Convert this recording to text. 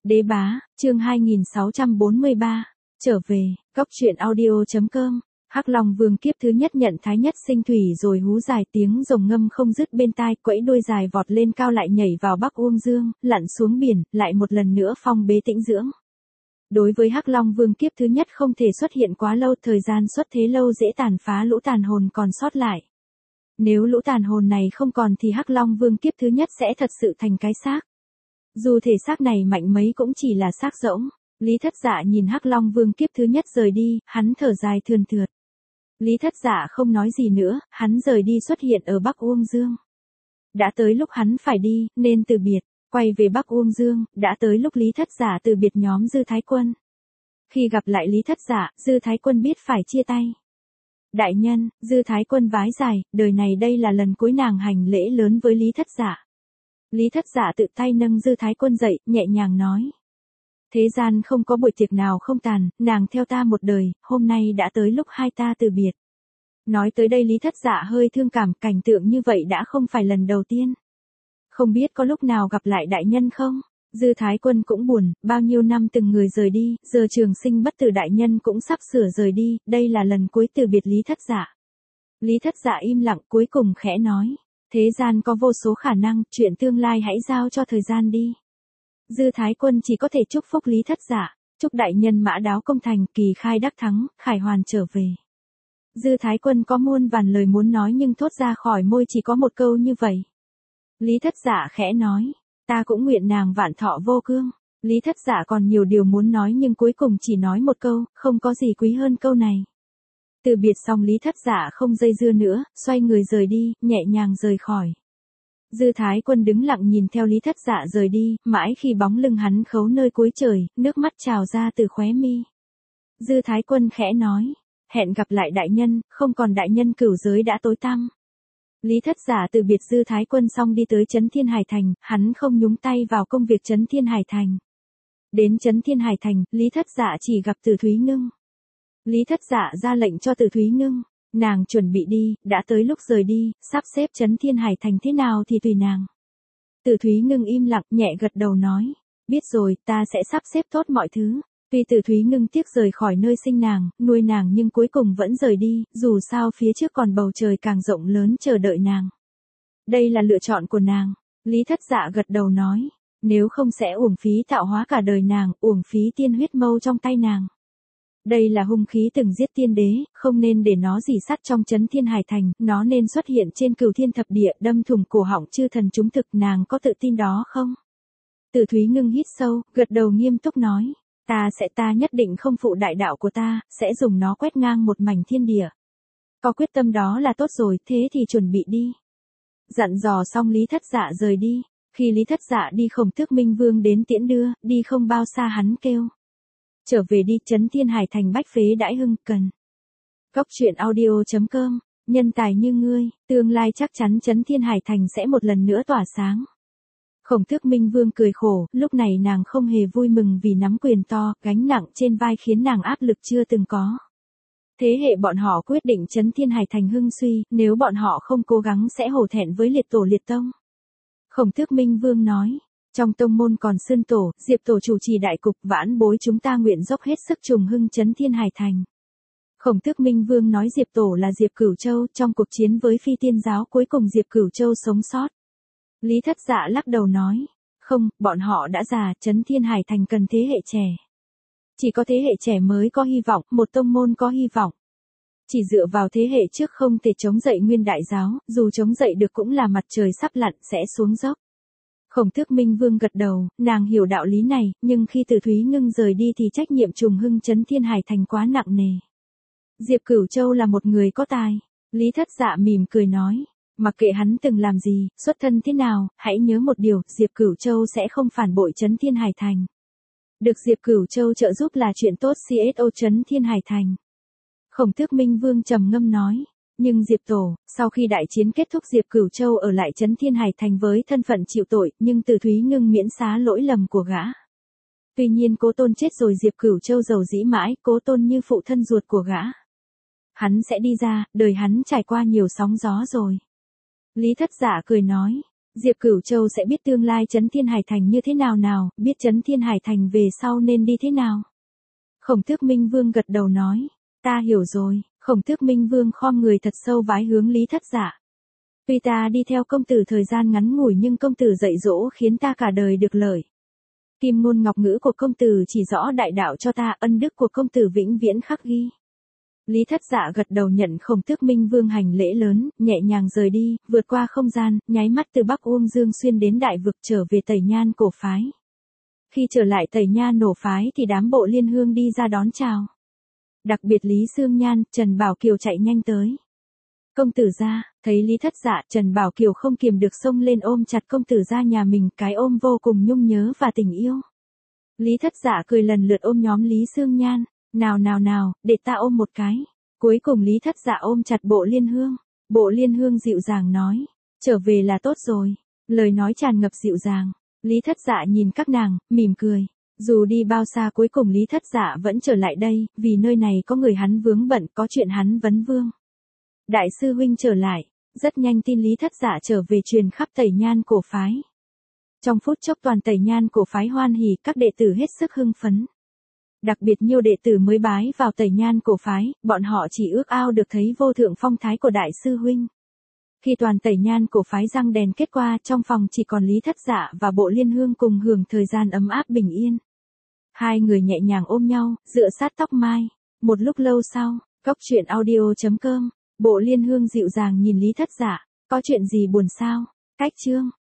Đế bá, chương 2643, trở về, góc truyện audio.com. Hắc Long Vương kiếp thứ nhất nhận thái nhất sinh thủy rồi hú dài tiếng rồng ngâm không dứt bên tai, quẫy đuôi dài vọt lên cao lại nhảy vào Bắc Uông Dương, lặn xuống biển, lại một lần nữa phong bế tĩnh dưỡng. Đối với Hắc Long Vương kiếp thứ nhất không thể xuất hiện quá lâu, thời gian xuất thế lâu dễ tàn phá lũ tàn hồn còn sót lại. Nếu lũ tàn hồn này không còn thì Hắc Long Vương kiếp thứ nhất sẽ thật sự thành cái xác. Dù thể xác này mạnh mấy cũng chỉ là xác rỗng. Lý Thất Dạ nhìn Hắc Long Vương kiếp thứ nhất rời đi, hắn thở dài thườn thượt. Lý Thất Dạ không nói gì nữa, hắn rời đi xuất hiện ở Bắc Uông Dương. Đã tới lúc hắn phải đi, nên từ biệt, quay về Bắc Uông Dương, đã tới lúc Lý Thất Dạ từ biệt nhóm Dư Thái Quân. Khi gặp lại Lý Thất Dạ, Dư Thái Quân biết phải chia tay. Đại nhân, Dư Thái Quân vái dài, đời này đây là lần cuối nàng hành lễ lớn với Lý Thất Dạ. Lý Thất Dạ tự tay nâng Dư Thái Quân dậy, nhẹ nhàng nói. Thế gian không có buổi tiệc nào không tàn, nàng theo ta một đời, hôm nay đã tới lúc hai ta từ biệt. Nói tới đây Lý Thất Dạ hơi thương cảm, cảnh tượng như vậy đã không phải lần đầu tiên. Không biết có lúc nào gặp lại đại nhân không? Dư Thái Quân cũng buồn, bao nhiêu năm từng người rời đi, giờ Trường Sinh Bất Tử đại nhân cũng sắp sửa rời đi, đây là lần cuối từ biệt Lý Thất Dạ. Lý Thất Dạ im lặng cuối cùng khẽ nói. Thế gian có vô số khả năng, chuyện tương lai hãy giao cho thời gian đi. Dư Thái Quân chỉ có thể chúc phúc Lý Thất Dạ, chúc đại nhân mã đáo công thành, kỳ khai đắc thắng, khải hoàn trở về. Dư Thái Quân có muôn vàn lời muốn nói nhưng thốt ra khỏi môi chỉ có một câu như vậy. Lý Thất Dạ khẽ nói, ta cũng nguyện nàng vạn thọ vô cương. Lý Thất Dạ còn nhiều điều muốn nói nhưng cuối cùng chỉ nói một câu, không có gì quý hơn câu này. Từ biệt xong Lý Thất Dạ không dây dưa nữa, xoay người rời đi, nhẹ nhàng rời khỏi. Dư Thái Quân đứng lặng nhìn theo Lý Thất Dạ rời đi, mãi khi bóng lưng hắn khấu nơi cuối trời, nước mắt trào ra từ khóe mi. Dư Thái Quân khẽ nói, hẹn gặp lại đại nhân, không còn đại nhân cửu giới đã tối tăm. Lý Thất Dạ từ biệt Dư Thái Quân xong đi tới Trấn Thiên Hải Thành, hắn không nhúng tay vào công việc Trấn Thiên Hải Thành. Đến Trấn Thiên Hải Thành, Lý Thất Dạ chỉ gặp Từ Thúy Ngưng. Lý Thất Dạ ra lệnh cho Từ Thúy Ngưng, nàng chuẩn bị đi, đã tới lúc rời đi, sắp xếp Trấn Thiên Hải Thành thế nào thì tùy nàng. Từ Thúy Ngưng im lặng nhẹ gật đầu nói, biết rồi, ta sẽ sắp xếp tốt mọi thứ. Tuy Từ Thúy Ngưng tiếc rời khỏi nơi sinh nàng, nuôi nàng nhưng cuối cùng vẫn rời đi, dù sao phía trước còn bầu trời càng rộng lớn chờ đợi nàng. Đây là lựa chọn của nàng. Lý Thất Dạ gật đầu nói, nếu không sẽ uổng phí tạo hóa cả đời nàng, uổng phí tiên huyết mâu trong tay nàng. Đây là hung khí từng giết tiên đế, không nên để nó rỉ sắt trong Trấn Thiên Hải Thành, nó nên xuất hiện trên Cửu Thiên Thập Địa, đâm thủng cổ họng chư thần chúng thực, nàng có tự tin đó không? Từ Thúy Ngưng hít sâu, gật đầu nghiêm túc nói, ta nhất định không phụ đại đạo của ta, sẽ dùng nó quét ngang một mảnh thiên địa. Có quyết tâm đó là tốt rồi, thế thì chuẩn bị đi. Dặn dò xong Lý Thất Dạ rời đi, khi Lý Thất Dạ đi Khổng Tước Minh Vương đến tiễn đưa, đi không bao xa hắn kêu. Trở về đi, Trấn Thiên Hải Thành bách phế đãi hưng, cần. Góc truyện audio.com, nhân tài như ngươi, tương lai chắc chắn Trấn Thiên Hải Thành sẽ một lần nữa tỏa sáng. Khổng Tước Minh Vương cười khổ, lúc này nàng không hề vui mừng vì nắm quyền to, gánh nặng trên vai khiến nàng áp lực chưa từng có. Thế hệ bọn họ quyết định Trấn Thiên Hải Thành hưng suy, nếu bọn họ không cố gắng sẽ hổ thẹn với liệt tổ liệt tông. Khổng Tước Minh Vương nói, trong tông môn còn Sơn Tổ, Diệp Tổ chủ trì đại cục, vãn bối chúng ta nguyện dốc hết sức trùng hưng Trấn Thiên Hải Thành. Khổng Tước Minh Vương nói Diệp Tổ là Diệp Cửu Châu, trong cuộc chiến với Phi Tiên giáo cuối cùng Diệp Cửu Châu sống sót. Lý Thất Dạ lắc đầu nói, không, bọn họ đã già, Trấn Thiên Hải Thành cần thế hệ trẻ. Chỉ có thế hệ trẻ mới có hy vọng, một tông môn có hy vọng. Chỉ dựa vào thế hệ trước không thể chống dậy Nguyên Đại giáo, dù chống dậy được cũng là mặt trời sắp lặn sẽ xuống dốc. Khổng Tước Minh Vương gật đầu, nàng hiểu đạo lý này, nhưng khi Từ Thúy Ngưng rời đi thì trách nhiệm trùng hưng Trấn Thiên Hải Thành quá nặng nề. Diệp Cửu Châu là một người có tài. Lý Thất Dạ mỉm cười nói, mặc kệ hắn từng làm gì, xuất thân thế nào, hãy nhớ một điều, Diệp Cửu Châu sẽ không phản bội Trấn Thiên Hải Thành. Được Diệp Cửu Châu trợ giúp là chuyện tốt CSO Trấn Thiên Hải Thành. Khổng Tước Minh Vương trầm ngâm nói, nhưng Diệp Tổ, sau khi đại chiến kết thúc Diệp Cửu Châu ở lại Trấn Thiên Hải Thành với thân phận chịu tội, nhưng Từ Thúy Ngưng miễn xá lỗi lầm của gã. Tuy nhiên Cố Tôn chết rồi Diệp Cửu Châu giàu dĩ mãi, Cố Tôn như phụ thân ruột của gã. Hắn sẽ đi ra, đời hắn trải qua nhiều sóng gió rồi. Lý Thất Dạ cười nói, Diệp Cửu Châu sẽ biết tương lai Trấn Thiên Hải Thành như thế nào nào, biết Trấn Thiên Hải Thành về sau nên đi thế nào. Khổng Tước Minh Vương gật đầu nói, ta hiểu rồi. Khổng Tước Minh Vương khom người thật sâu vái hướng Lý Thất Dạ. Tuy ta đi theo công tử thời gian ngắn ngủi nhưng công tử dạy dỗ khiến ta cả đời được lợi. Kim ngôn ngọc ngữ của công tử chỉ rõ đại đạo cho ta, ân đức của công tử vĩnh viễn khắc ghi. Lý Thất Dạ gật đầu nhận Khổng Tước Minh Vương hành lễ lớn, nhẹ nhàng rời đi, vượt qua không gian, nháy mắt từ Bắc Uông Dương xuyên đến Đại Vực trở về Tẩy Nhan cổ phái. Khi trở lại Tẩy Nhan nổ phái thì đám Bộ Liên Hương đi ra đón chào. Đặc biệt Lý Xương Nhan, Trần Bảo Kiều chạy nhanh tới. Công tử gia, thấy Lý Thất Dạ, Trần Bảo Kiều không kiềm được xông lên ôm chặt công tử gia nhà mình, cái ôm vô cùng nhung nhớ và tình yêu. Lý Thất Dạ cười lần lượt ôm nhóm Lý Xương Nhan, nào, để ta ôm một cái. Cuối cùng Lý Thất Dạ ôm chặt Bộ Liên Hương. Bộ Liên Hương dịu dàng nói, trở về là tốt rồi. Lời nói tràn ngập dịu dàng. Lý Thất Dạ nhìn các nàng, mỉm cười. Dù đi bao xa cuối cùng Lý Thất Dạ vẫn trở lại đây, vì nơi này có người hắn vướng bận, có chuyện hắn vấn vương. Đại sư huynh trở lại, rất nhanh tin Lý Thất Dạ trở về truyền khắp Tẩy Nhan cổ phái. Trong phút chốc toàn Tẩy Nhan cổ phái hoan hỉ, các đệ tử hết sức hưng phấn. Đặc biệt nhiều đệ tử mới bái vào Tẩy Nhan cổ phái, bọn họ chỉ ước ao được thấy vô thượng phong thái của đại sư huynh. Khi toàn Tẩy Nhan cổ phái răng đèn kết qua, trong phòng chỉ còn Lý Thất Dạ và Bộ Liên Hương cùng hưởng thời gian ấm áp bình yên. Hai người nhẹ nhàng ôm nhau, dựa sát tóc mai. Một lúc lâu sau, Góc Truyện Audio.com, Bộ Liên Hương dịu dàng nhìn Lý Thất Dạ, có chuyện gì buồn sao? Cách chương